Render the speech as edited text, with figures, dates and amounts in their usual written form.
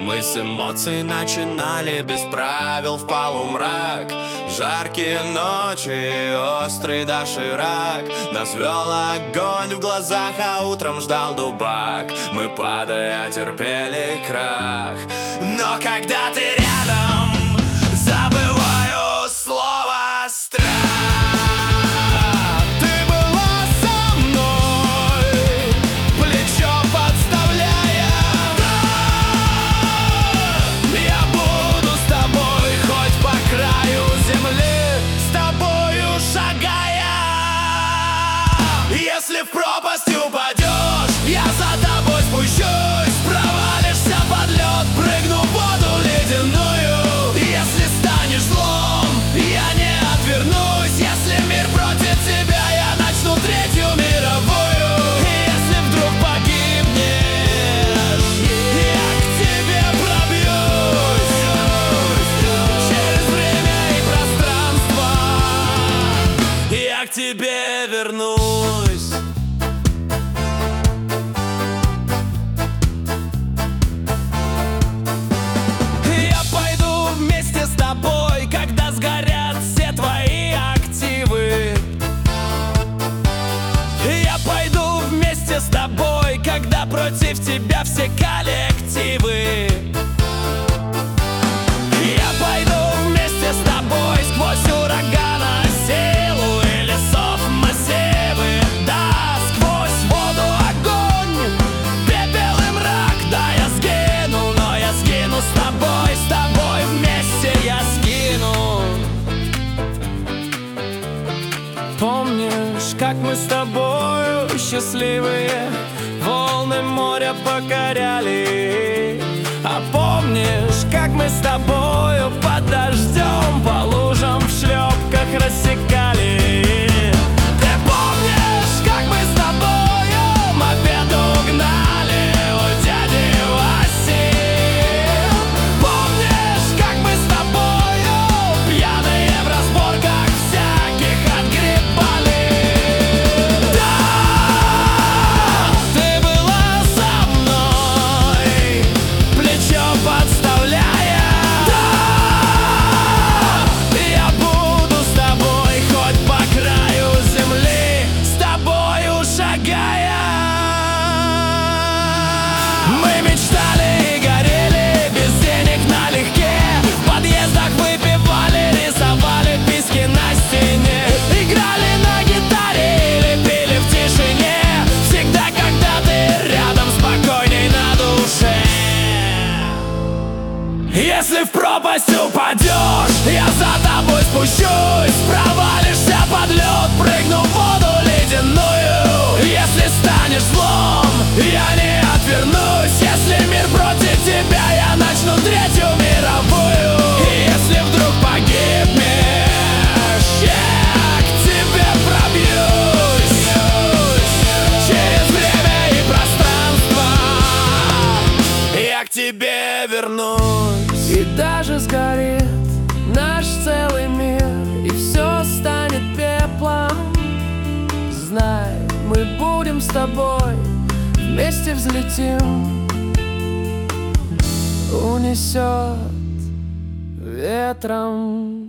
Мы с эмоций начинали без правил, в полумрак. Жаркие ночи, острый доширак. Нас вел огонь в глазах, а утром ждал дубак. Мы, падая, терпели крах. Но когда ты рядом, забываю слово «страх». Если в пропасть упадешь, я за тобой спущусь. Провалишься под лед, прыгну в воду ледяную. Если станешь злом, я не отвернусь. Если мир против тебя, я начну Третью мировую. Если вдруг погибнешь, я к тебе пробьюсь. Через время и пространство я к тебе вернусь. Когда сгорят все твои активы, я пойду вместе с тобой, когда против тебя все коллективы. Я пойду вместе с тобой сквозь урагана силу и лесов массивы. Да, сквозь воду огонь, пепел и мрак. Да, я сгину, но я сгину с тобой вместе я сгину. Помнишь, как мы с тобою счастливые волны моря покоряли? А помнишь, как мы с тобою под дождем по лужам в шлепках рассекали? Ты помнишь, как мы с тобою мопед угнали у дяди Васи? Помнишь, как мы с тобою пьяные в разборках всяких отгребали? Да, ты была со мной, плечо подставляя. Да, я буду с тобой хоть по краю земли, с тобою шагая. Мы мечтали и горели без денег налегке. В подъездах выпивали, рисовали писки на стене. Играли на гитаре или пили в тишине. Всегда, когда ты рядом, спокойней на душе. Если в пропасть упадешь, я за тобой спущусь. Провалишься под лед, прыгну в воду ледяную. Если станешь злом, я не отвернусь. Если мир против тебя, я начну Третью мировую. Если вдруг погибнешь, я к тебе пробьюсь. Через время и пространство я к тебе вернусь. И даже сгорит наш целый мир, и все станет пеплом. Знай, мы будем с тобой, вместе взлетим. Унесет ветром.